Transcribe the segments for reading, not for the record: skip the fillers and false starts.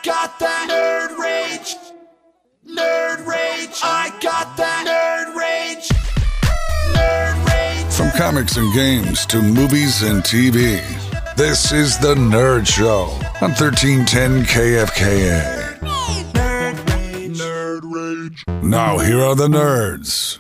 got that nerd rage. Nerd rage. I got that nerd rage. Nerd rage. From comics and games to movies and TV, this is The Nerd Show on 1310 KFKA. Nerd rage. Nerd rage. Now here are the nerds.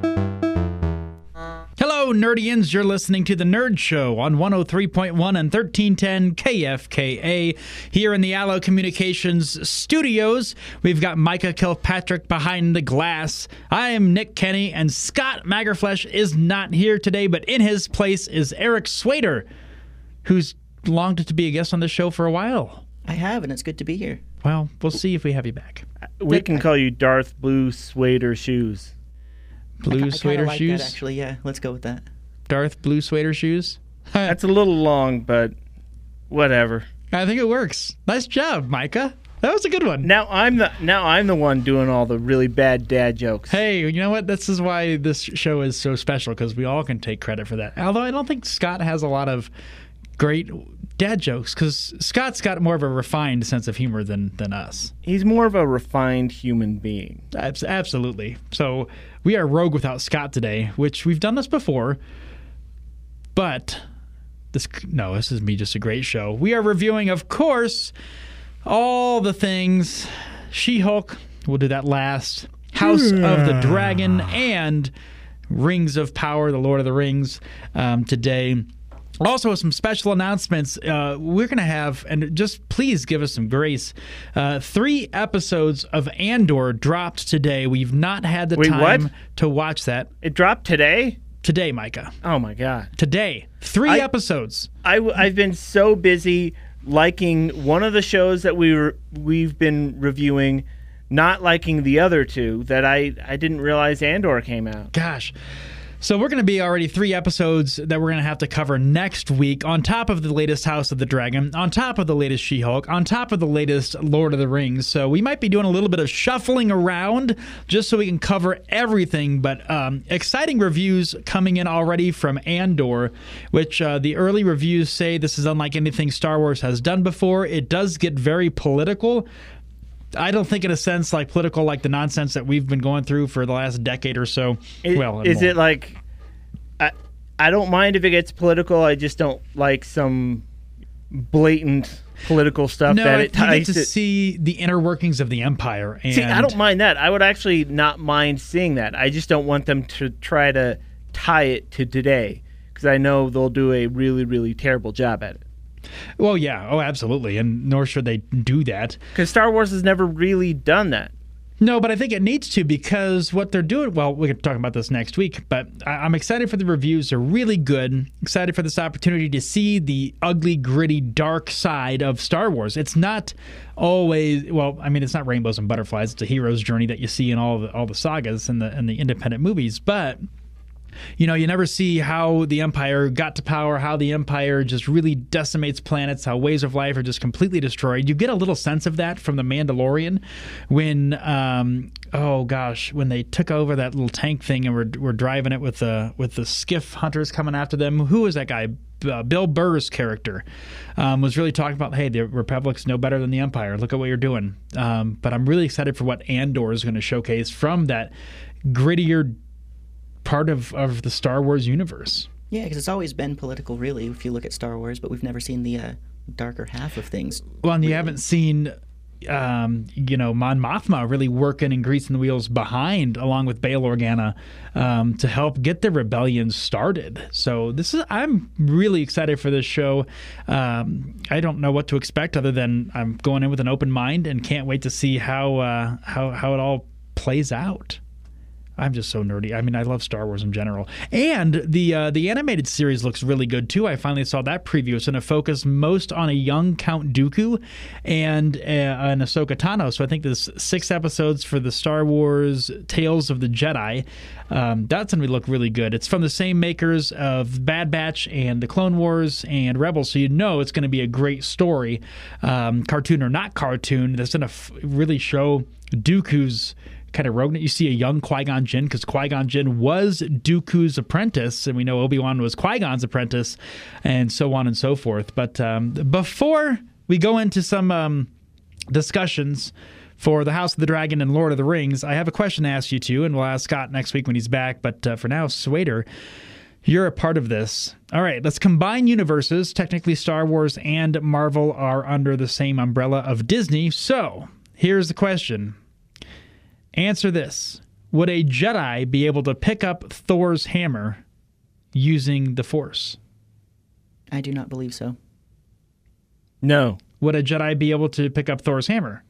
Hello, Nerdians. You're listening to The Nerd Show on 103.1 and 1310 KFKA. Here in the Allo Communications studios, we've got Micah Kilpatrick behind the glass. I am Nick Kenny, and Scott Magerflesh is not here today, but in his place is Eric Swader, who's longed to be a guest on this show for a while. I have, and it's good to be here. Well, we'll see if we have you back. We can call you Darth Blue Swader Shoes. Blue Swader like shoes? that, actually, yeah. Let's go with that. Darth Blue Swader shoes? That's a little long, but whatever. I think it works. Nice job, Micah. That was a good one. Now I'm the one doing all the really bad dad jokes. Hey, you know what? This is why this show is so special, because we all can take credit for that. Although I don't think Scott has a lot of great dad jokes, because Scott's got more of a refined sense of humor than us. He's more of a refined human being. Absolutely. So we are rogue without Scott today, which we've done this before, but this is me just a great show. We are reviewing, of course, all the things. She-Hulk, we'll do that last. House of the Dragon and Rings of Power, the Lord of the Rings, today. Also, some special announcements. We're going to have, and just please give us some grace, 3 episodes of Andor dropped today. We've not had the time to watch that. It dropped today? Today, Micah. Oh, my God. Today. 3 episodes. I've been so busy liking one of the shows that we've been reviewing, not liking the other 2, that I didn't realize Andor came out. Gosh. So we're going to be already 3 episodes that we're going to have to cover next week, on top of the latest House of the Dragon, on top of the latest She-Hulk, on top of the latest Lord of the Rings. So we might be doing a little bit of shuffling around just so we can cover everything. But exciting reviews coming in already from Andor, which the early reviews say this is unlike anything Star Wars has done before. It does get very political. I don't think in a sense like political like the nonsense that we've been going through for the last decade or so. Is it like, I don't mind if it gets political, I just don't like some blatant political stuff that it ties you get to see the inner workings of the Empire. And see, I don't mind that. I would actually not mind seeing that. I just don't want them to try to tie it to today, because I know they'll do a really, really terrible job at it. Well, yeah. Oh, absolutely. And nor should they do that. Because Star Wars has never really done that. No, but I think it needs to, because what they're doing, well, we can talk about this next week, but I'm excited for the reviews. They're really good. Excited for this opportunity to see the ugly, gritty, dark side of Star Wars. It's not always, well, I mean, it's not rainbows and butterflies. It's a hero's journey that you see in all the sagas and the independent movies, but you know, you never see how the Empire got to power, how the Empire just really decimates planets, how ways of life are just completely destroyed. You get a little sense of that from The Mandalorian when, when they took over that little tank thing and were driving it with the skiff hunters coming after them. Who was that guy? Bill Burr's character was really talking about, hey, the Republic's no better than the Empire. Look at what you're doing. But I'm really excited for what Andor is going to showcase from that grittier part of the Star Wars universe. Yeah, because it's always been political, really, if you look at Star Wars, but we've never seen the darker half of things. Well, and you haven't seen, Mon Mothma really working and greasing the wheels behind, along with Bail Organa, to help get the rebellion started. So I'm really excited for this show. I don't know what to expect other than I'm going in with an open mind and can't wait to see how it all plays out. I'm just so nerdy. I mean, I love Star Wars in general. And the animated series looks really good, too. I finally saw that preview. It's going to focus most on a young Count Dooku and an Ahsoka Tano. So I think there's 6 episodes for the Star Wars Tales of the Jedi. That's going to look really good. It's from the same makers of Bad Batch and the Clone Wars and Rebels, so you know it's going to be a great story, cartoon or not cartoon, that's going to really show Dooku's kind of rogue. You see a young Qui-Gon Jinn, because Qui-Gon Jinn was Dooku's apprentice, and we know Obi-Wan was Qui-Gon's apprentice, and so on and so forth. But before we go into some discussions for the House of the Dragon and Lord of the Rings, I have a question to ask you two, and we'll ask Scott next week when he's back. But for now, Swader, you're a part of this. All right, let's combine universes. Technically, Star Wars and Marvel are under the same umbrella of Disney. So here's the question. Answer this. Would a Jedi be able to pick up Thor's hammer using the Force? I do not believe so. No. Would a Jedi be able to pick up Thor's hammer?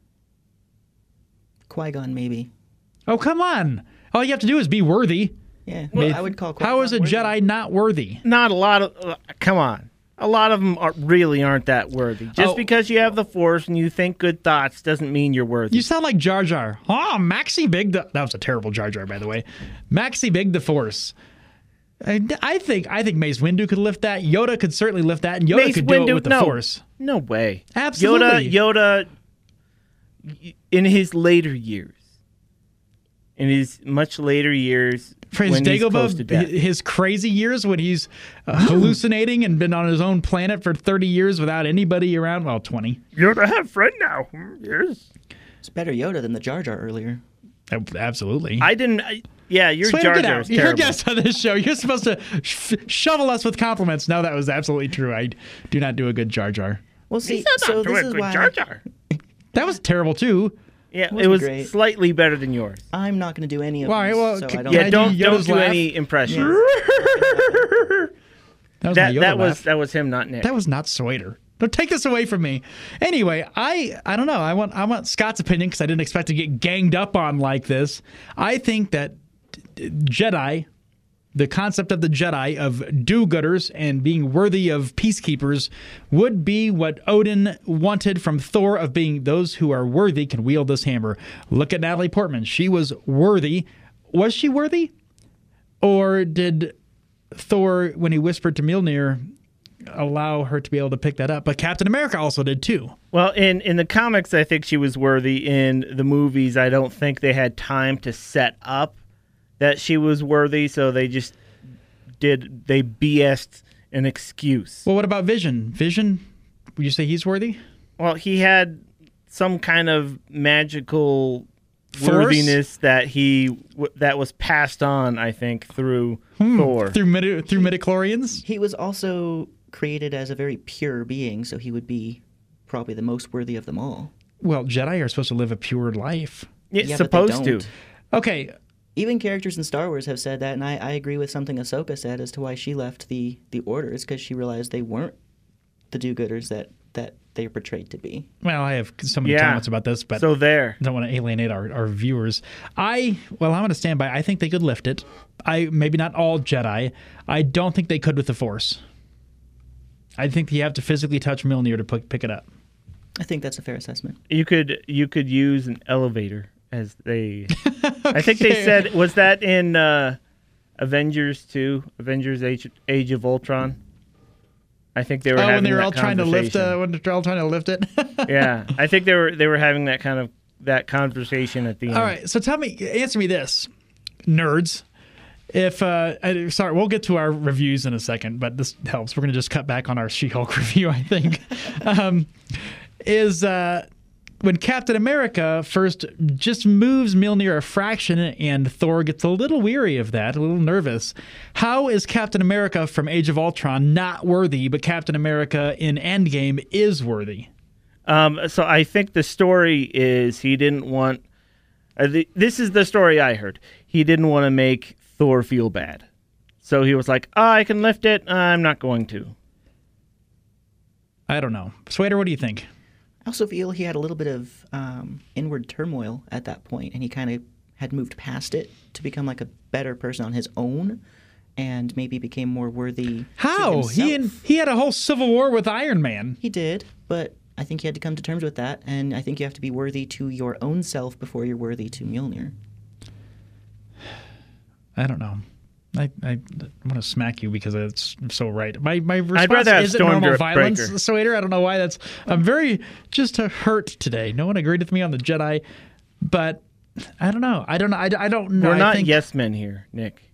Qui-Gon, maybe. Oh, come on. All you have to do is be worthy. Yeah, Well, I would call Qui-Gon How is a worthy. Jedi not worthy? Not a lot of. Come on. A lot of them really aren't that worthy. Just Oh. because you have the Force and you think good thoughts doesn't mean you're worthy. You sound like Jar Jar. Oh, Maxi Big the... That was a terrible Jar Jar, by the way. Maxi Big the Force. I think Mace Windu could lift that. Yoda could certainly lift that, and Yoda Mace could do it Windu- with the no. Force. No way. Absolutely. Yoda, in his later years, in his much later years, For his when he's close to Dagobah, death. his crazy years when he's hallucinating and been on his own planet for 30 years without anybody around. Well, 20. Yoda have friend now. Yes. It's better Yoda than the Jar Jar earlier. Absolutely. Yeah, your Swader, Jar get Jar out. is You're a terrible. guest on this show. You're supposed to shovel us with compliments. No, that was absolutely true. I do not do a good Jar Jar. Well, see, He's not so doing this a is good why Jar Jar. That was terrible, too. Yeah, it Wasn't was great. slightly better than yours. I'm not going to do any of All right, these, well, so c- I don't. yeah, Yeah, I don't do Yoda's do laugh? any impressions. That was my Yoda That laugh. was him, not Nick. That was not Swader. Don't take this away from me. Anyway, I don't know. I want Scott's opinion because I didn't expect to get ganged up on like this. I think that Jedi, the concept of the Jedi of do-gooders and being worthy of peacekeepers, would be what Odin wanted from Thor, of being those who are worthy can wield this hammer. Look at Natalie Portman. She was worthy. Was she worthy? Or did Thor, when he whispered to Mjolnir, allow her to be able to pick that up? But Captain America also did too. Well, in the comics, I think she was worthy. In the movies, I don't think they had time to set up that she was worthy, so they just they BS'd an excuse. Well, what about Vision? Vision, would you say he's worthy? Well, he had some kind of magical Force? worthiness that that was passed on, I think, through Thor. Through midichlorians? He was also created as a very pure being, so he would be probably the most worthy of them all. Well, Jedi are supposed to live a pure life. It's Yeah, but they supposed to. don't. Okay, Even characters in Star Wars have said that, and I agree with something Ahsoka said as to why she left the orders, because she realized they weren't the do-gooders that they were portrayed to be. well, I have so many Yeah. comments about this, but So there. I don't want to alienate our viewers. I'm going to stand by. I think they could lift it. Maybe not all Jedi. I don't think they could with the Force. I think you have to physically touch Mjolnir to pick it up. I think that's a fair assessment. You could use an elevator as they. I think they said, was that in Avengers 2, Avengers Age of Ultron? I think they were having when they were that all trying to lift, conversation. when they're all trying to lift it. Yeah, I think they were having that conversation at the end. All right, so answer me this, nerds. If sorry, we'll get to our reviews in a second, but this helps. We're going to just cut back on our She-Hulk review, I think. When Captain America first just moves Mjolnir a fraction and Thor gets a little weary of that, a little nervous, how is Captain America from Age of Ultron not worthy, but Captain America in Endgame is worthy? So I think the story is he didn't want. This is the story I heard. He didn't want to make Thor feel bad, so he was like, I can lift it. I'm not going to." I don't know. Swader, what do you think? I also feel he had a little bit of inward turmoil at that point, and he kind of had moved past it to become like a better person on his own, and maybe became more worthy. How? To himself. He had a whole civil war with Iron Man. He did, but I think he had to come to terms with that, and I think you have to be worthy to your own self before you're worthy to Mjolnir. I don't know. I want to smack you because it's so right. My response rather have isn't normal Stormbreaker. violence, Swader. I don't know why that's. I'm very just hurt today. No one agreed with me on the Jedi, but I don't know. I don't know. We're I not think, yes men here, Nick.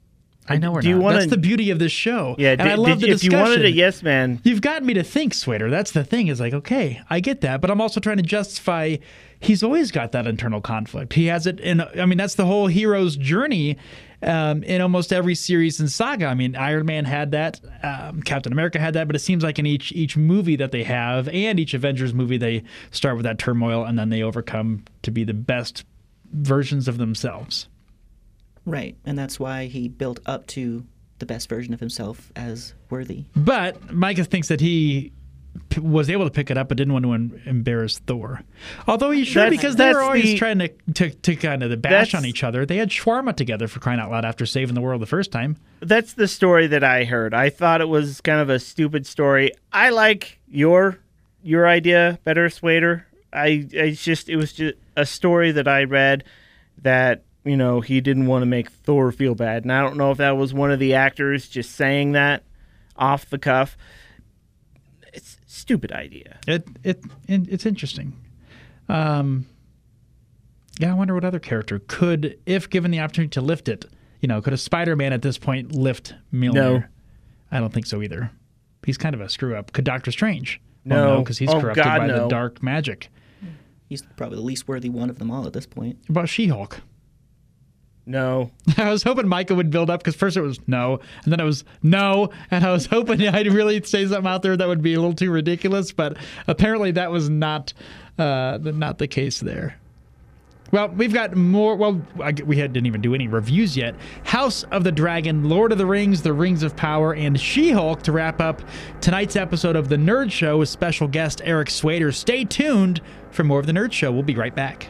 I know we're Do you not. wanna- That's the beauty of this show. Yeah, and I love the if discussion. you wanted a yes man, You've gotten me to think, Swader. That's the thing. Is like, okay, I get that, but I'm also trying to justify. He's always got that internal conflict. He has it in. I mean, that's the whole hero's journey in almost every series and saga. I mean, Iron Man had that, Captain America had that, but it seems like in each movie that they have, and each Avengers movie, they start with that turmoil and then they overcome to be the best versions of themselves. Right, and that's why he built up to the best version of himself as worthy. But Micah thinks that he was able to pick it up, but didn't want to embarrass Thor. Although he should, because they were always trying to kind of bash on each other. They had shawarma together, for crying out loud, after saving the world the first time. that's the story that I heard. I thought it was kind of a stupid story. I like your idea better, Swader. It was just a story that I read that, you know, he didn't want to make Thor feel bad. And I don't know if that was one of the actors just saying that off the cuff. It's a stupid idea. It's interesting. Yeah, I wonder what other character could, if given the opportunity to lift it, could a Spider-Man at this point lift Mjolnir? No. I don't think so either. He's kind of a screw-up. Could Doctor Strange? No. Well, because he's corrupted God, by the no. dark magic. He's probably the least worthy one of them all at this point. What about She-Hulk? No. I was hoping Micah would build up, because first it was no, and then it was no, and I was hoping I'd really say something out there that would be a little too ridiculous, but apparently that was not the case there. Well, we've got more. Well, didn't even do any reviews yet. House of the Dragon, Lord of the Rings, The Rings of Power, and She-Hulk to wrap up tonight's episode of The Nerd Show with special guest Eric Swader. Stay tuned for more of The Nerd Show. We'll be right back.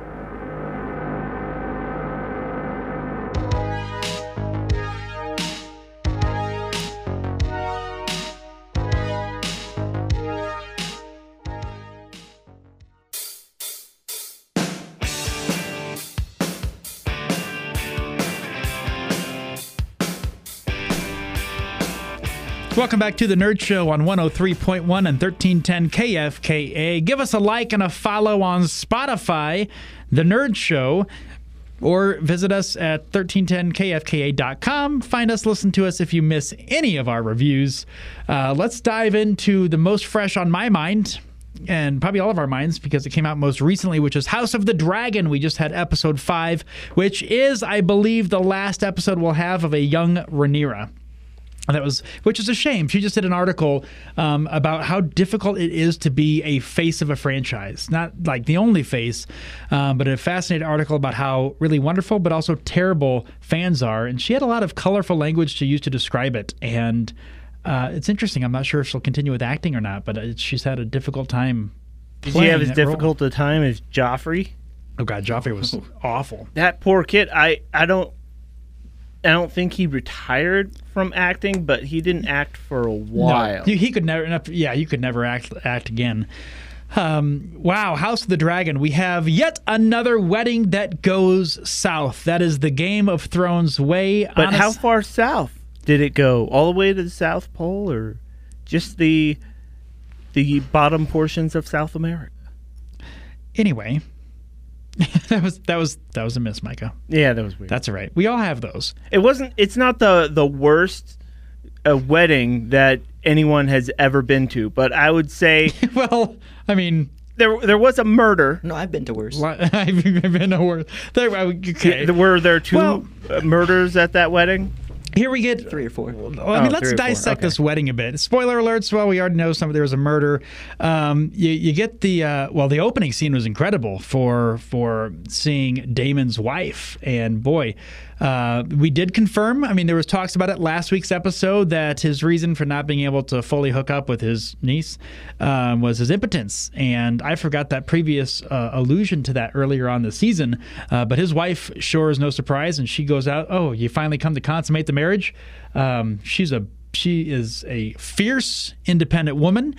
Welcome back to The Nerd Show on 103.1 and 1310 KFKA. Give us a like and a follow on Spotify, The Nerd Show, or visit us at 1310kfka.com. Find us, listen to us if you miss any of our reviews. Let's dive into the most fresh on my mind, and probably all of our minds, because it came out most recently, which is House of the Dragon. We just had episode 5, which is, I believe, the last episode we'll have of a young Rhaenyra. Which is a shame. She just did an article about how difficult it is to be a face of a franchise. Not like the only face, but a fascinating article about how really wonderful but also terrible fans are. And she had a lot of colorful language to use to describe it. And it's interesting. I'm not sure if she'll continue with acting or not, but she's had a difficult time Did playing you have as that difficult role. a time as Joffrey? Oh, God, Joffrey was awful. That poor kid. I don't think he retired from acting, but he didn't act for a while. No, he could never. Yeah, you could never act again. Wow, House of the Dragon. We have yet another wedding that goes south. That is the Game of Thrones way. But how far south did it go? All the way to the South Pole, or just the bottom portions of South America? Anyway, that was a miss, Micah. Yeah, that was weird. That's all right. We all have those. It's not the worst wedding that anyone has ever been to, but I would say Well, I mean, there was a murder. No, I've been to worse. I've been nowhere. Okay. Were there two Well- murders at that wedding? Here we get 3 or 4. Well, I mean, Oh, let's 3 or 4. dissect Okay. this wedding a bit. Spoiler alerts. Well, we already know there was a murder. You get the the opening scene was incredible for seeing Damon's wife, and boy, we did confirm. I mean, there was talks about it last week's episode that his reason for not being able to fully hook up with his niece was his impotence, and I forgot that previous allusion to that earlier on the season. But his wife sure is no surprise, and she goes out. Oh, you finally come to consummate the marriage. She is a fierce, independent woman.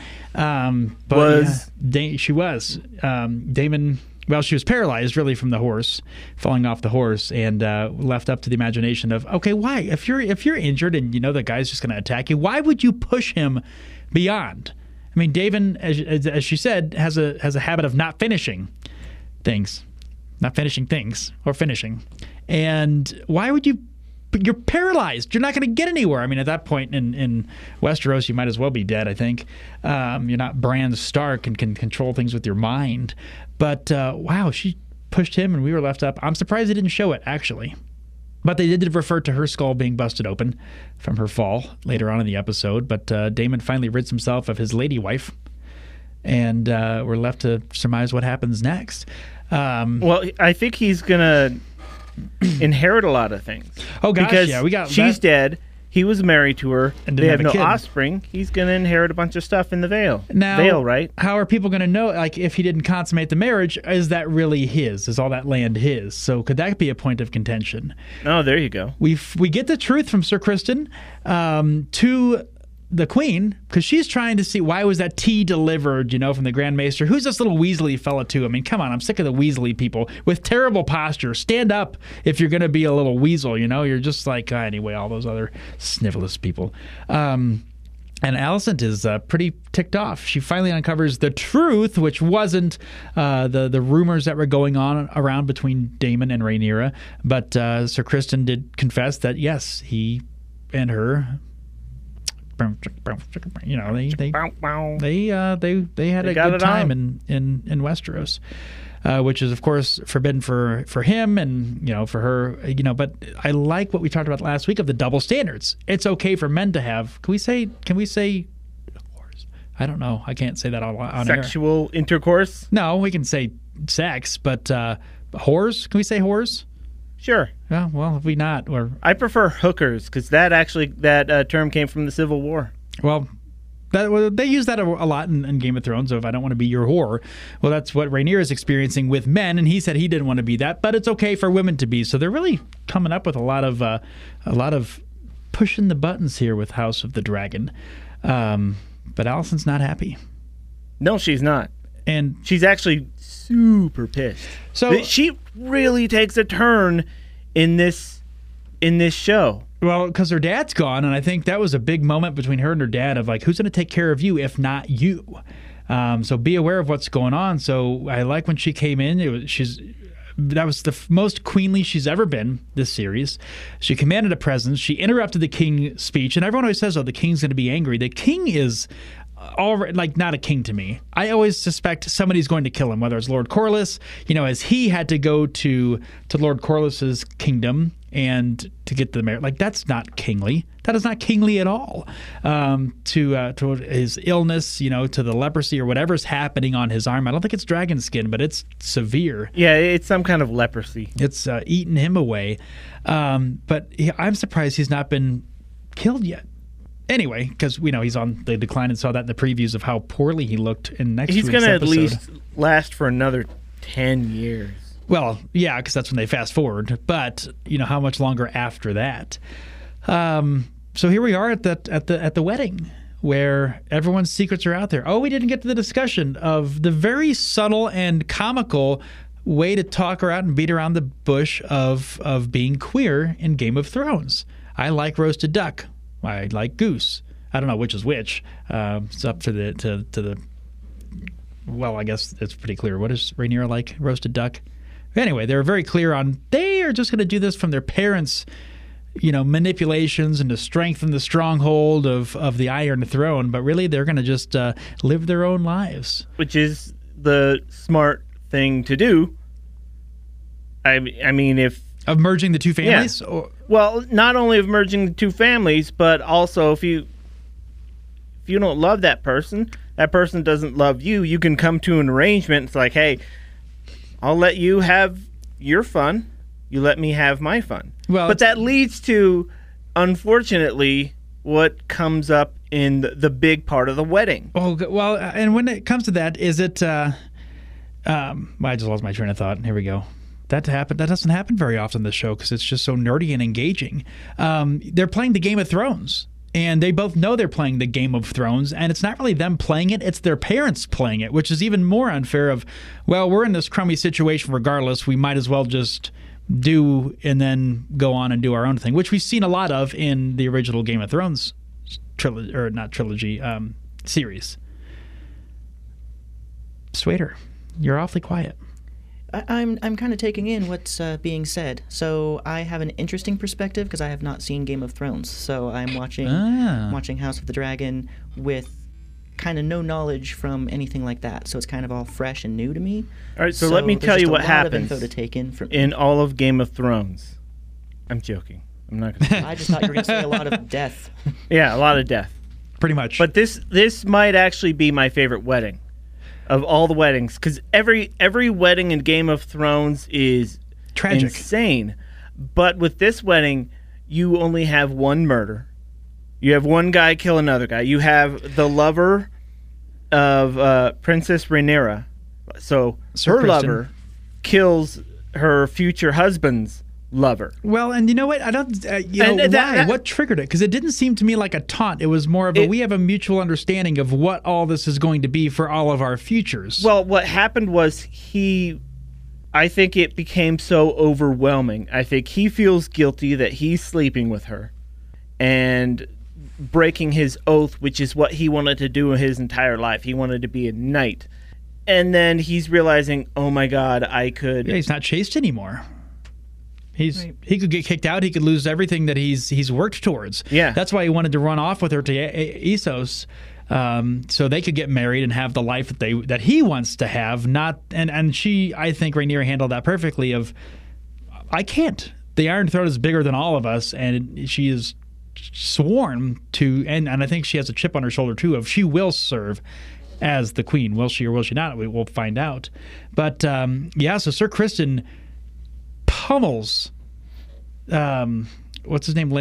She was. Damon. Well, she was paralyzed really from the horse, falling off the horse, and left up to the imagination of, okay, why? If you're injured and you know the guy's just going to attack you, why would you push him beyond? I mean, David, as she said, has a habit of not finishing things, or finishing. And why would you you're paralyzed. You're not going to get anywhere. I mean, at that point in Westeros, you might as well be dead, I think. You're not Bran Stark and can control things with your mind. But, wow, she pushed him and we were left up. I'm surprised they didn't show it, actually. But they did refer to her skull being busted open from her fall later on in the episode. But Daemon finally rids himself of his lady wife. And we're left to surmise what happens next. Well, I think he's going to inherit a lot of things. Oh, gosh, because yeah. We got she's that. dead. He was married to her. And They didn't have have no a kid. offspring. He's going to inherit a bunch of stuff in the Vale. Now, Vale, right? How are people going to know, like, if he didn't consummate the marriage, is that really his? Is all that land his? So could that be a point of contention? Oh, there you go. We get the truth from Sir Criston to the Queen, because she's trying to see why was that tea delivered, from the Grand Maester. Who's this little Weasley fella too? I mean, come on, I'm sick of the Weasley people with terrible posture. Stand up if you're going to be a little weasel, You're just like, anyway, all those other snivelous people. And Alicent is pretty ticked off. She finally uncovers the truth, which wasn't the rumors that were going on around between Daemon and Rhaenyra. But Sir Criston did confess that, yes, he and her... they had a good time in Westeros, which is of course forbidden for him and for her. But I like what we talked about last week of the double standards. It's okay for men to have. Can we say? I don't know. I can't say that on air. Sexual intercourse? No, we can say sex, but whores. Can we say whores? Sure. Yeah, well, if we not, or I prefer hookers because that term came from the Civil War. well, they use that a lot in Game of Thrones. So if I don't want to be your whore, well, that's what Rhaenyra is experiencing with men, and he said he didn't want to be that, but it's okay for women to be. So they're really coming up with a lot of pushing the buttons here with House of the Dragon. But Alicent's not happy, No, she's not. and She's actually super pissed. So- She really takes a turn in this show. well, because her dad's gone, and I think that was a big moment between her and her dad of like, who's going to take care of you if not you? So be aware of what's going on. So I like when she came in. That was the most queenly she's ever been this series. She commanded a presence. She interrupted the king's speech, and everyone always says, "Oh, the king's going to be angry." The king is already like not a king to me. I always suspect somebody's going to kill him, whether it's Lord Corlys, as he had to go to Lord Corlys's kingdom and to get the mayor. Like, that's not kingly. That is not kingly at all. To his illness, to the leprosy or whatever's happening on his arm. I don't think it's dragon skin, but it's severe. Yeah, it's some kind of leprosy. It's eaten him away. But I'm surprised he's not been killed yet. Anyway, because we know he's on the decline and saw that in the previews of how poorly he looked in next He's week's going to at episode. least last for another 10 years. Well, yeah, because that's when they fast forward. But how much longer after that? So here we are at the wedding where everyone's secrets are out there. Oh, we didn't get to the discussion of the very subtle and comical way to talk her out and beat around the bush of being queer in Game of Thrones. I like roasted duck. I like goose. I don't know which is which. It's up to the. Well, I guess it's pretty clear. What does Rhaenyra like? Roasted duck. Anyway, they were very clear on they are just going to do this from their parents' manipulations and to strengthen the stronghold of the Iron Throne. But really, they're going to just live their own lives. Which is the smart thing to do. I mean, if... Of merging the two families? Yeah. Well, not only of merging the two families, but also if you don't love that person doesn't love you, you can come to an arrangement. It's like, hey, I'll let you have your fun. You let me have my fun. Well, but that leads to, unfortunately, what comes up in the big part of the wedding. Oh, well, and when it comes to that, is it... I just lost my train of thought. Here we go. That doesn't happen very often in the show because it's just so nerdy and engaging. They're playing the Game of Thrones, and they both know they're playing the Game of Thrones, and it's not really them playing it, it's their parents playing it, which is even more unfair of, well, we're in this crummy situation regardless, we might as well just do and then go on and do our own thing, which we've seen a lot of in the original Game of Thrones series. Swader, you're awfully quiet. I'm kind of taking in what's being said. So I have an interesting perspective because I have not seen Game of Thrones. So I'm watching House of the Dragon with kind of no knowledge from anything like that. So it's kind of all fresh and new to me. All right, so let me tell you what happens info to take in from in all of Game of Thrones. I'm joking. I'm not going to. I just thought you were going to say a lot of death. Yeah, a lot of death. Pretty much. But this might actually be my favorite wedding of all the weddings, because every wedding in Game of Thrones is tragic, insane. But with this wedding, you only have one murder. You have one guy kill another guy. You have the lover of Princess Rhaenyra. So Sir her Kristen. lover kills her future husband's lover. Well, and you know what? I don't. Why? What triggered it? Because it didn't seem to me like a taunt. It was more of we have a mutual understanding of what all this is going to be for all of our futures. Well, what happened was I think it became so overwhelming. I think he feels guilty that he's sleeping with her and breaking his oath, which is what he wanted to do his entire life. He wanted to be a knight. And then he's realizing, oh my God, I could. Yeah, he's not chaste anymore. He could get kicked out. He could lose everything that he's worked towards. Yeah, that's why he wanted to run off with her to Essos, so they could get married and have the life that he wants to have. And she, I think Rhaenyra handled that perfectly. I can't. The Iron Throne is bigger than all of us, and she is sworn to. And I think she has a chip on her shoulder too. Of she will serve as the queen. Will she or will she not? We will find out. But so Sir Kristen pummels what's his name,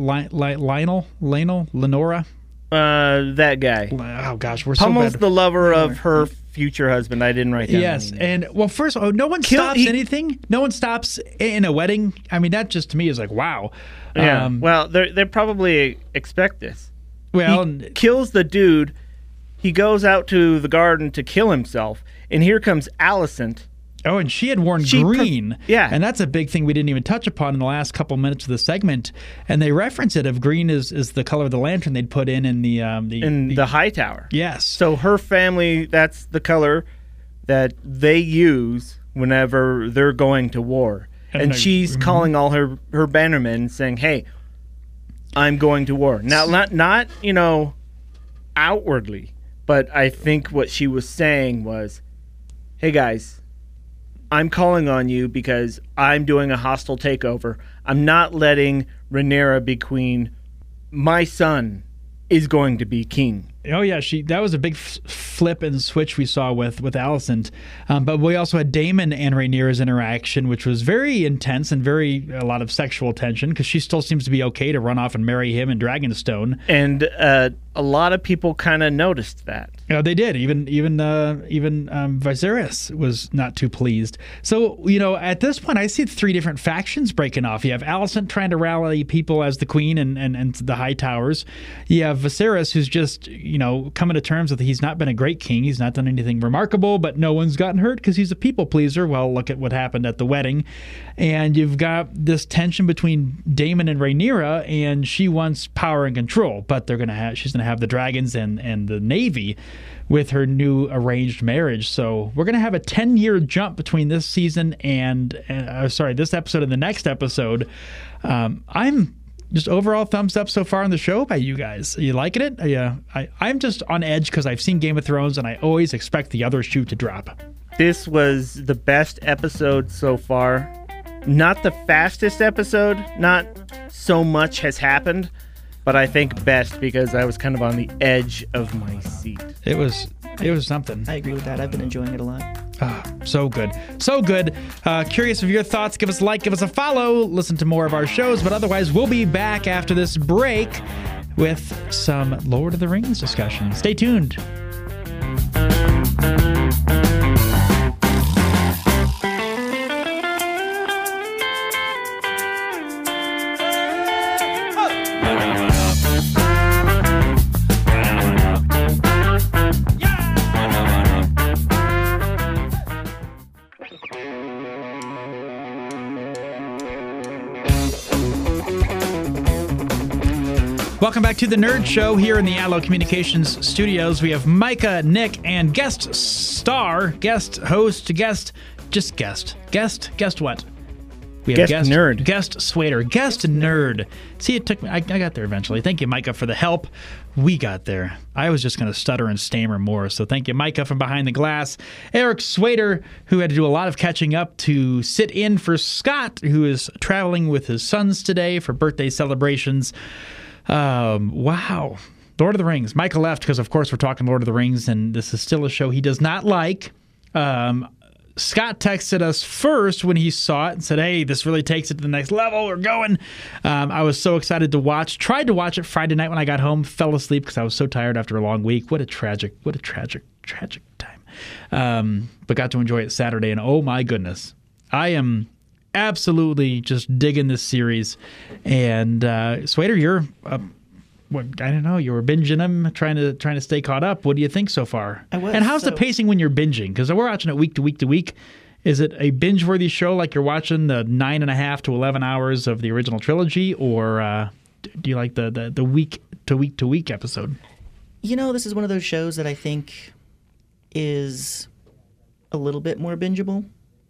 Lenora, that guy. Oh gosh, we're pummels so bad. The lover of her future husband. I didn't write down. Yes, and well, first of all, no one stops anything. No one stops in a wedding. I mean, that just to me is like wow. Yeah. Well, they probably expect this. Well, he kills the dude. He goes out to the garden to kill himself, and here comes Alicent. Oh, and she had worn green. Yeah. And that's a big thing we didn't even touch upon in the last couple minutes of the segment. And they reference it of green is the color of the lantern they'd put in the High Tower. Yes. So her family, that's the color that they use whenever they're going to war. And she's calling all her bannermen saying, hey, I'm going to war. Now, not outwardly, but I think what she was saying was, hey, guys, I'm calling on you because I'm doing a hostile takeover. I'm not letting Rhaenyra be queen. My son is going to be king. Oh yeah, that was a big flip and switch we saw with Alicent. But we also had Daemon and Rhaenyra's interaction, which was very intense and a lot of sexual tension because she still seems to be okay to run off and marry him in Dragonstone. And a lot of people kind of noticed that. Yeah, they did. Even Viserys was not too pleased. So at this point, I see 3 different factions breaking off. You have Alicent trying to rally people as the queen and the High Towers. You have Viserys, who's just coming to terms with he's not been a great king. He's not done anything remarkable, but no one's gotten hurt because he's a people pleaser. Well, look at what happened at the wedding. And you've got this tension between Daemon and Rhaenyra, and she wants power and control, but she's gonna have the dragons and the navy with her new arranged marriage. So we're gonna have a 10-year jump between this season and this episode and the next episode. I'm just overall thumbs up so far on the show by you guys. Are you liking it? I'm just on edge because I've seen Game of Thrones and I always expect the other shoe to drop. This was the best episode so far. Not the fastest episode. Not so much has happened, but I think best because I was kind of on the edge of my seat. It was something. I agree with that. I've been enjoying it a lot. So good. So good. Curious of your thoughts. Give us a like, give us a follow, listen to more of our shows. But otherwise, we'll be back after this break with some Lord of the Rings discussion. Stay tuned. Welcome back to the Nerd Show here in the Allo Communications studios. We have Micah, Nick, and guest host, guest what? We have Guest nerd. Guest Swader, guest nerd. See, it took me, I got there eventually. Thank you, Micah, for the help. We got there. I was just going to stutter and stammer more, so thank you, Micah, from behind the glass. Eric Swader, who had to do a lot of catching up to sit in for Scott, who is traveling with his sons today for birthday celebrations. Wow. Lord of the Rings. Micah left because, of course, we're talking Lord of the Rings, and this is still a show he does not like. Scott texted us first when he saw it and said, hey, this really takes it to the next level. We're going. I was so excited to watch. Tried to watch it Friday night when I got home. Fell asleep because I was so tired after a long week. What a tragic time. But got to enjoy it Saturday, and oh my goodness. I am absolutely just digging this series. And Swader, you're I don't know. You were binging them, trying to stay caught up. What do you think so far? I was. And how's the pacing when you're binging? Because we're watching it week to week to week. Is it a binge-worthy show like you're watching the 9.5 to 11 hours of the original trilogy, or do you like the week to week episode? You know, this is one of those shows that I think is a little bit more bingeable.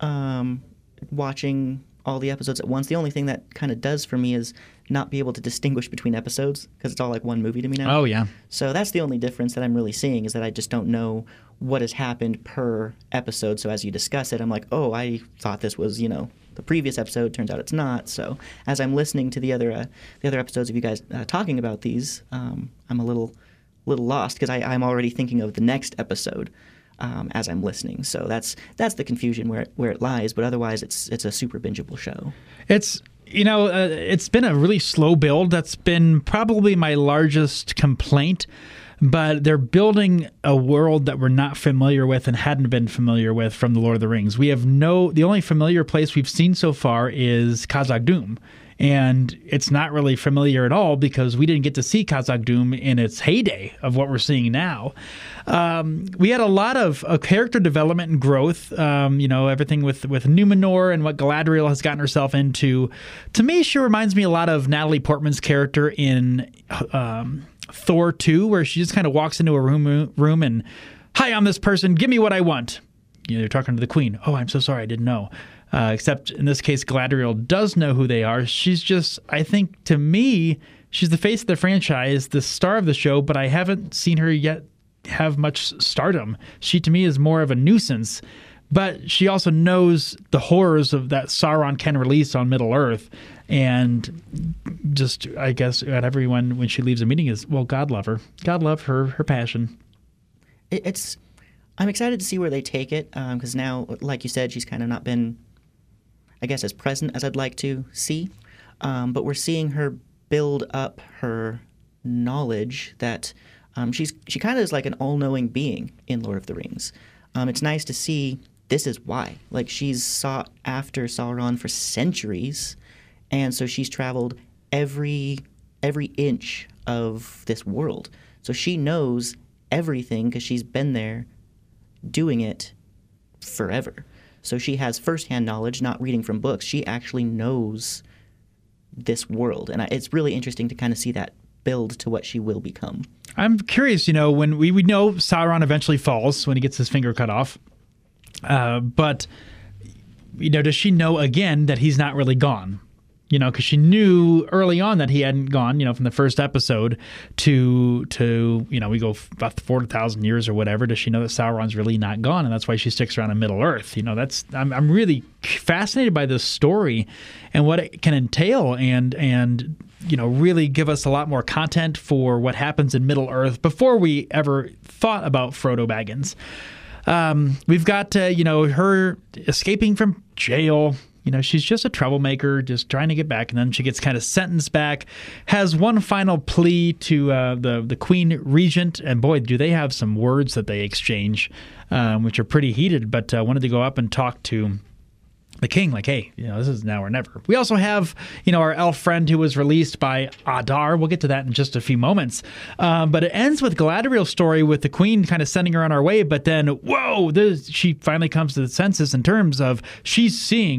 Watching all the episodes at once. The only thing that kind of does for me is not be able to distinguish between episodes because it's all like one movie to me now. Oh, yeah. So that's the only difference that I'm really seeing is that I just don't know what has happened per episode. So as you discuss it, I'm like, oh, I thought this was, the previous episode. Turns out it's not. So as I'm listening to the other episodes of you guys talking about these, I'm a little lost because I'm already thinking of the next episode. As I'm listening, so that's the confusion where it lies. But otherwise, it's a super bingeable show. It's it's been a really slow build. That's been probably my largest complaint. But they're building a world that we're not familiar with and hadn't been familiar with from the Lord of the Rings. The only familiar place we've seen so far is Khazad-dûm. And it's not really familiar at all because we didn't get to see Khazad-dûm in its heyday of what we're seeing now. We had a lot of character development and growth, everything with Numenor and what Galadriel has gotten herself into. To me, she reminds me a lot of Natalie Portman's character in Thor 2, where she just kind of walks into a room and, hi, I'm this person, give me what I want. They're talking to the queen. Oh, I'm so sorry, I didn't know. Except in this case, Galadriel does know who they are. She's just, I think, to me, she's the face of the franchise, the star of the show, but I haven't seen her yet have much stardom. She, to me, is more of a nuisance, but she also knows the horrors of that Sauron can release on Middle-earth, and just, I guess, at everyone, when she leaves a meeting is, well, God love her. God love her passion. I'm excited to see where they take it, because now, like you said, she's kind of not been, I guess, as present as I'd like to see. But we're seeing her build up her knowledge that she kind of is like an all-knowing being in Lord of the Rings. It's nice to see this is why. Like, she's sought after Sauron for centuries, and so she's traveled every inch of this world. So she knows everything because she's been there doing it forever. So she has firsthand knowledge, not reading from books. She actually knows this world. And it's really interesting to kind of see that build to what she will become. I'm curious, when we know Sauron eventually falls when he gets his finger cut off. But, does she know again that he's not really gone? Because she knew early on that he hadn't gone, from the first episode to we go about 4,000 years or whatever. Does she know that Sauron's really not gone? And that's why she sticks around in Middle-earth. I'm really fascinated by this story and what it can entail and really give us a lot more content for what happens in Middle-earth before we ever thought about Frodo Baggins. We've got, her escaping from jail. She's just a troublemaker, just trying to get back, and then she gets kind of sentenced back, has one final plea to the Queen Regent, and boy, do they have some words that they exchange, which are pretty heated, but wanted to go up and talk to the king, like, hey, this is now or never. We also have, our elf friend who was released by Adar. We'll get to that in just a few moments. But it ends with Galadriel's story with the queen kind of sending her on our way. But then, whoa, she finally comes to the senses in terms of she's seeing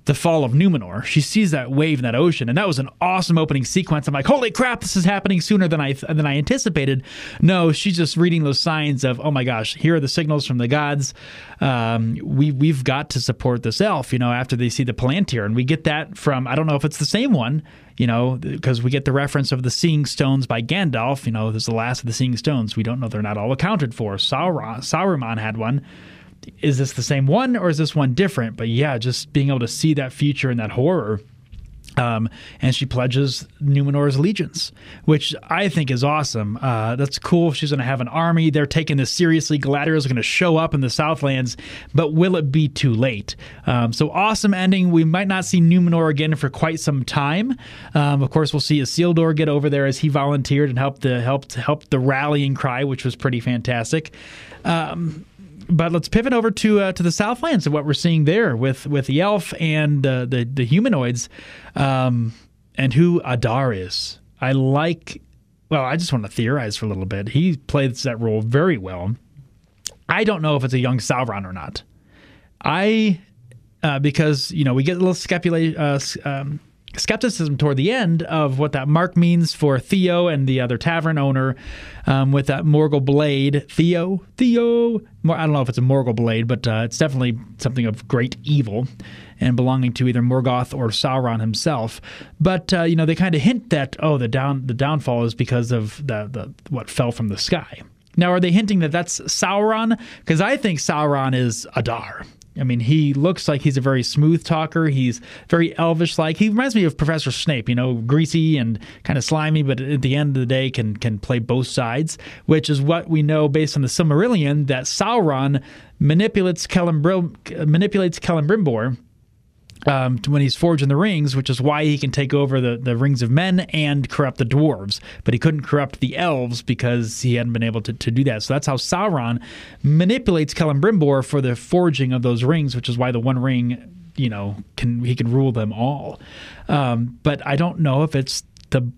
the fall of Numenor. She sees that wave in that ocean, and that was an awesome opening sequence. I'm like, holy crap, this is happening sooner than I anticipated. No, she's just reading those signs of, oh my gosh, here are the signals from the gods. We've got to support this elf, after they see the Palantir. And we get that from, I don't know if it's the same one, because we get the reference of the Seeing Stones by Gandalf. There's the last of the Seeing Stones. We don't know, they're not all accounted for. Saruman had one. Is this the same one, or is this one different? But yeah, just being able to see that future and that horror. And she pledges Numenor's allegiance, which I think is awesome. That's cool. She's going to have an army. They're taking this seriously. Galadriel is going to show up in the Southlands, but will it be too late? So awesome ending. We might not see Numenor again for quite some time. Of course, we'll see Isildur get over there as he volunteered and helped the rallying cry, which was pretty fantastic. But let's pivot over to the Southlands and what we're seeing there with the elf and the humanoids, and who Adar is. I just want to theorize for a little bit. He plays that role very well. I don't know if it's a young Sauron or not. Because we get a little skepticism toward the end of what that mark means for Theo and the other tavern owner, with that Morgul blade. Theo. I don't know if it's a Morgul blade, but it's definitely something of great evil and belonging to either Morgoth or Sauron himself. But they kind of hint that the downfall is because of the what fell from the sky. Now, are they hinting that that's Sauron? Because I think Sauron is Adar. I mean, he looks like he's a very smooth talker. He's very elvish-like. He reminds me of Professor Snape, greasy and kind of slimy, but at the end of the day can play both sides, which is what we know based on the Silmarillion, that Sauron manipulates Celebrimbor when he's forging the rings, which is why he can take over the rings of men and corrupt the dwarves. But he couldn't corrupt the elves because he hadn't been able to do that. So that's how Sauron manipulates Celebrimbor for the forging of those rings, which is why the One Ring, he can rule them all. But I don't know if it's the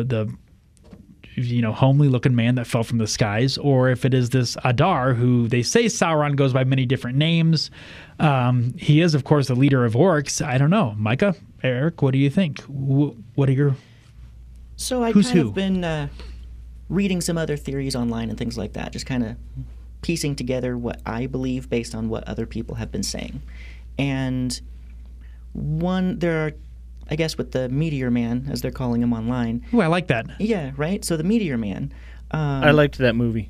homely looking man that fell from the skies, or if it is this Adar, who they say Sauron goes by many different names. He is, of course, the leader of orcs. I don't know. Micah, Eric, what do you think? What are your... So I've been reading some other theories online and things like that, just kind of piecing together what I believe based on what other people have been saying. And there are, I guess, with the Meteor Man, as they're calling him online. Ooh, I like that. Yeah, right? So the Meteor Man. I liked that movie.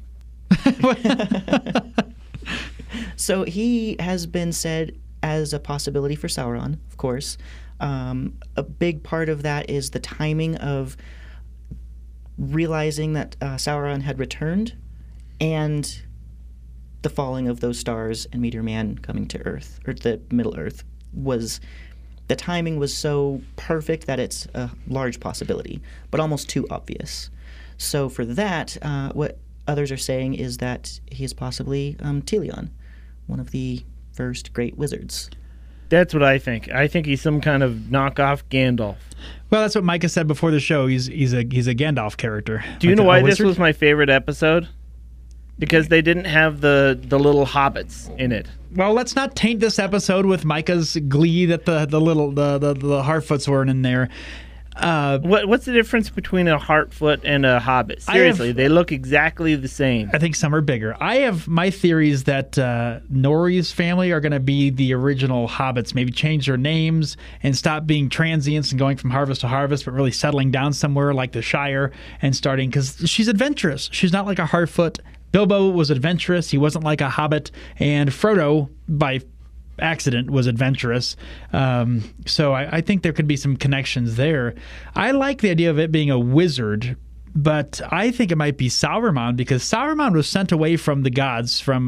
So he has been said as a possibility for Sauron, of course. A big part of that is the timing of realizing that Sauron had returned and the falling of those stars and Meteor Man coming to Earth, or the Middle Earth, the timing was so perfect that it's a large possibility, but almost too obvious. So for that, what others are saying is that he is possibly Teleon, one of the first great wizards. That's what I think. I think he's some kind of knockoff Gandalf. Well, that's what Micah said before the show. He's a Gandalf character. Do you know why this was my favorite episode? Because they didn't have the little hobbits in it. Well, let's not taint this episode with Micah's glee that the Harfoots weren't in there. What's the difference between a Harfoot and a Hobbit? Seriously, they look exactly the same. I think some are bigger. I have my theories that Nori's family are going to be the original Hobbits, maybe change their names and stop being transients and going from harvest to harvest, but really settling down somewhere like the Shire and starting, because she's adventurous. She's not like a Harfoot. Bilbo was adventurous. He wasn't like a Hobbit. And Frodo, by accident, was adventurous. So I think there could be some connections there. I like the idea of it being a wizard, but I think it might be Sauron, because Sauron was sent away from the gods from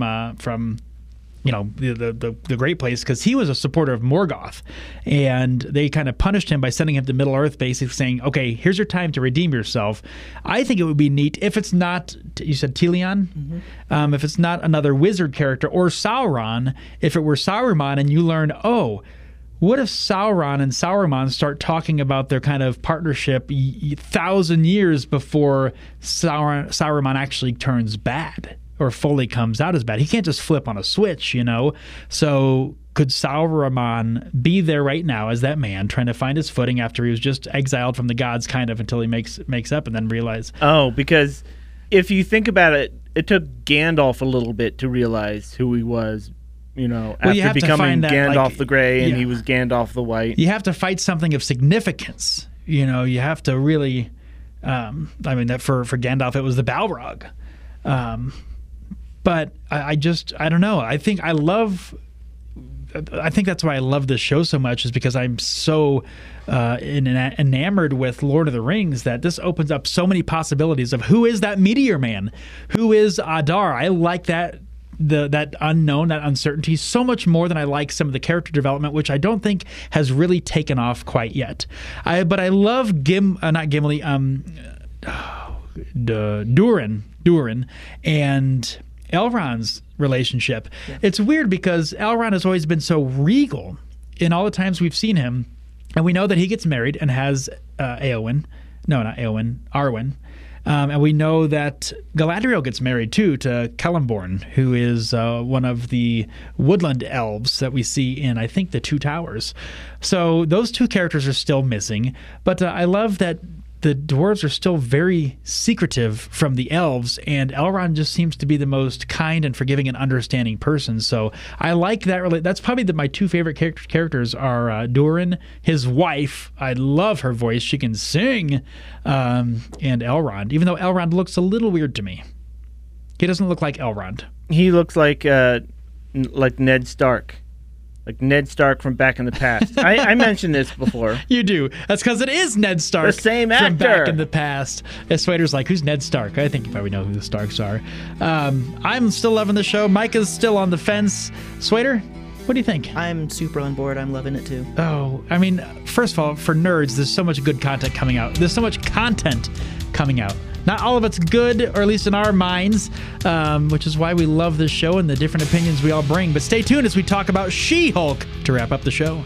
the Great Place, because he was a supporter of Morgoth, and they kind of punished him by sending him to Middle Earth, basically saying, okay, here's your time to redeem yourself. I think it would be neat if it's not, you said Teleon? Mm-hmm. If it's not another wizard character, or Sauron, if it were Saruman, and you learn, what if Sauron and Saruman start talking about their kind of partnership 1,000 years before Saruman actually turns bad or fully comes out as bad? He can't just flip on a switch, So could Sauron be there right now as that man trying to find his footing after he was just exiled from the gods, kind of, until he makes up and then realize? Oh, because if you think about it, it took Gandalf a little bit to realize who he was. You know, Well, you after have to becoming find that, Gandalf like, the Grey, and yeah. he was Gandalf the White. You have to fight something of significance. You know, you have to really. I mean, that for Gandalf, it was the Balrog. But I don't know. I think that's why I love this show so much, is because I'm so enamored with Lord of the Rings that this opens up so many possibilities of who is that meteor man, who is Adar. I like that unknown, that uncertainty, so much more than I like some of the character development, which I don't think has really taken off quite yet. But I love Durin and Elrond's relationship. Yeah. It's weird because Elrond has always been so regal in all the times we've seen him, and we know that he gets married and has Arwen. And we know that Galadriel gets married, too, to Celeborn, who is one of the woodland elves that we see in, I think, the Two Towers. So those two characters are still missing. But I love that the dwarves are still very secretive from the elves, and Elrond just seems to be the most kind and forgiving and understanding person. So I like that. That's probably my two favorite characters are Durin, his wife. I love her voice. She can sing. And Elrond, even though Elrond looks a little weird to me. He doesn't look like Elrond. He looks like Ned Stark. Like Ned Stark from back in the past. I mentioned this before. You do. That's because it is Ned Stark. The same actor. From back in the past. And Swader's like, who's Ned Stark? I think you probably know who the Starks are. I'm still loving the show. Micah's still on the fence. Swader, what do you think? I'm super on board. I'm loving it too. Oh, I mean, first of all, for nerds, there's so much good content coming out. There's so much content coming out. Not all of it's good, or at least in our minds, which is why we love this show and the different opinions we all bring. But stay tuned as we talk about She-Hulk to wrap up the show.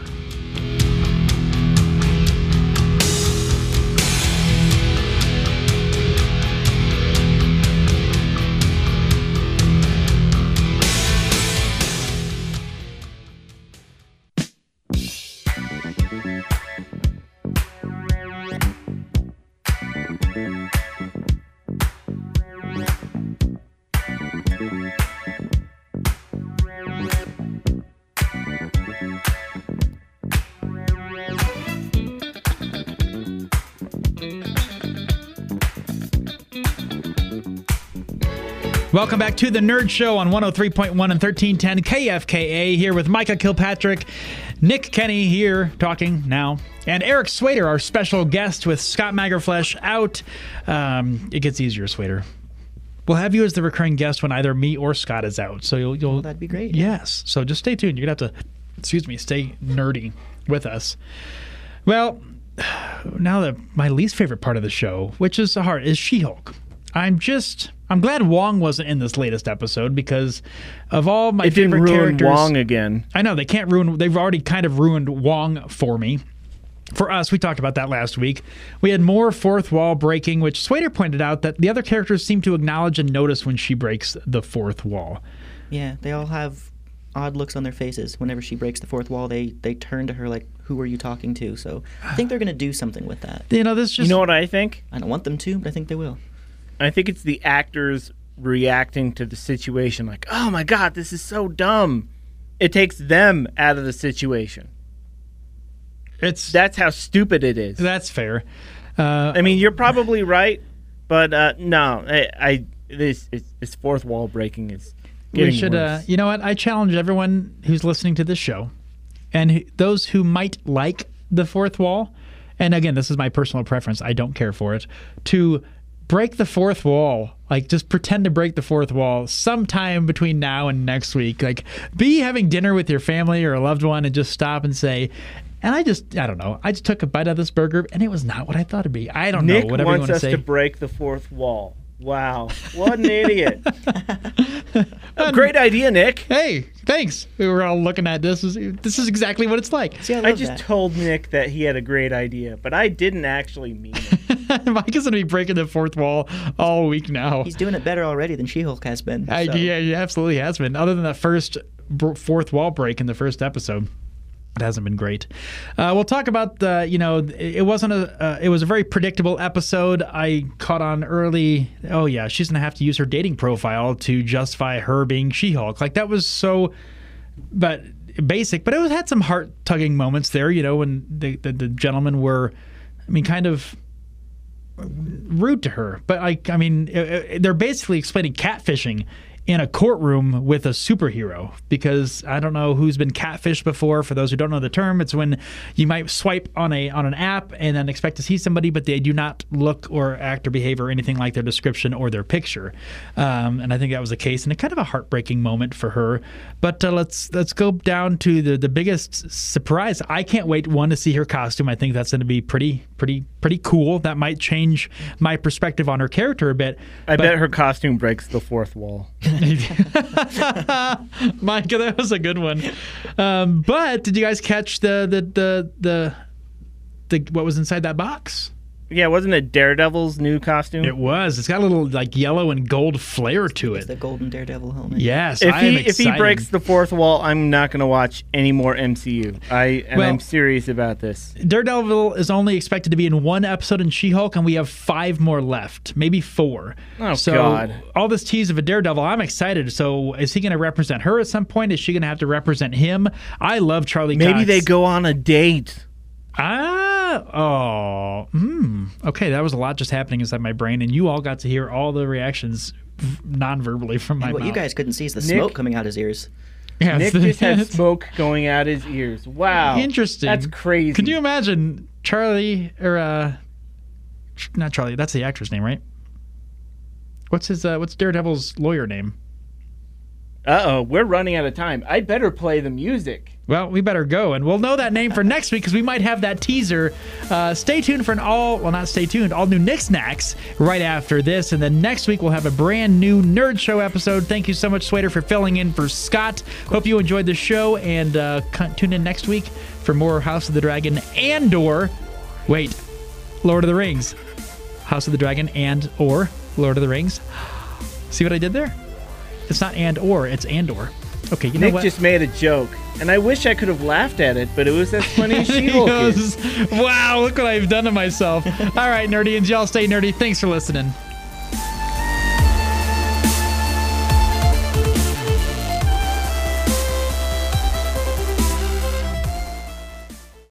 Welcome back to the Nerd Show on 103.1 and 1310 KFKA, here with Micah Kilpatrick, Nick Kenny here talking now, and Eric Swader, our special guest with Scott Magerflesh out. It gets easier, Swader. We'll have you as the recurring guest when either me or Scott is out. So you'll well, that'd be great. Yes. So just stay tuned. You're going to have to, stay nerdy with us. Well, now my least favorite part of the show, which is hard, is She-Hulk. I'm glad Wong wasn't in this latest episode because of all my favorite characters. It didn't ruin Wong again. I know, they've already kind of ruined Wong for me. For us, we talked about that last week. We had more fourth wall breaking, which Swader pointed out that the other characters seem to acknowledge and notice when she breaks the fourth wall. Yeah, they all have odd looks on their faces. Whenever she breaks the fourth wall, they turn to her like, who are you talking to? So I think they're going to do something with that. You know what I think? I don't want them to, but I think they will. I think it's the actors reacting to the situation like, oh my God, this is so dumb. It takes them out of the situation. That's how stupid it is. That's fair. I mean, you're probably right, but no, this fourth wall breaking is getting worse. You know what? I challenge everyone who's listening to this show, and those who might like the fourth wall, and again, this is my personal preference, I don't care for it, to break the fourth wall. Like, just pretend to break the fourth wall sometime between now and next week. Like, be having dinner with your family or a loved one and just stop and say, and I don't know, I just took a bite out of this burger and it was not what I thought it'd be. I don't know, whatever you want to say. Nick wants us to break the fourth wall. Wow. What an idiot. Great idea, Nick. Hey, thanks. We were all looking at this. This is exactly what it's like. See, I just told Nick that he had a great idea, but I didn't actually mean it. Mike is going to be breaking the fourth wall all week now. He's doing it better already than She-Hulk has been. Yeah, he absolutely has been. Other than that first fourth wall break in the first episode. It hasn't been great. We'll talk about the, it wasn't it was a very predictable episode. I caught on early. Oh yeah, she's gonna have to use her dating profile to justify her being She-Hulk. Like that was so, but basic. But it had some heart tugging moments there. When the gentlemen were, kind of rude to her. But they're basically explaining catfishing in a courtroom with a superhero, because I don't know who's been catfished before. For those who don't know the term, it's when you might swipe on an app and then expect to see somebody, but they do not look or act or behave or anything like their description or their picture. And I think that was the case, and a kind of a heartbreaking moment for her. But let's go down to the biggest surprise. I can't wait to see her costume. I think that's going to be pretty cool. That might change my perspective on her character a bit. I bet her costume breaks the fourth wall. Micah, that was a good one. But did you guys catch the what was inside that box? Yeah, wasn't it Daredevil's new costume? It was. It's got a little yellow and gold flair to It's it. the golden Daredevil helmet. Yes, if he breaks the fourth wall, I'm not going to watch any more MCU. I'm serious about this. Daredevil is only expected to be in one episode in She-Hulk, and we have 5 more left, maybe 4. Oh, so God. All this tease of a Daredevil, I'm excited. So is he going to represent her at some point? Is she going to have to represent him? I love Charlie Cox. Maybe they go on a date. Okay, that was a lot just happening inside my brain, and you all got to hear all the reactions non-verbally from my And what mouth. you guys couldn't see is the smoke coming out his ears. Yeah, Nick just had smoke going out his ears. Wow. Interesting. That's crazy. Could you imagine Charlie, or not Charlie, that's the actor's name, right? What's Daredevil's lawyer name? Uh-oh, we're running out of time. I better play the music. Well, we better go, and we'll know that name for next week because we might have that teaser. Stay tuned for all new Nick Snacks right after this, and then next week we'll have a brand new Nerd Show episode. Thank you so much, Swader, for filling in for Scott. Hope you enjoyed the show, and tune in next week for more House of the Dragon Lord of the Rings. House of the Dragon or Lord of the Rings. See what I did there? It's not it's and/or. Okay, you know Nick what? just made a joke, and I wish I could have laughed at it, but it was as funny as She-Hulk is. Wow, look what I've done to myself. All right, Nerdians, y'all stay nerdy. Thanks for listening.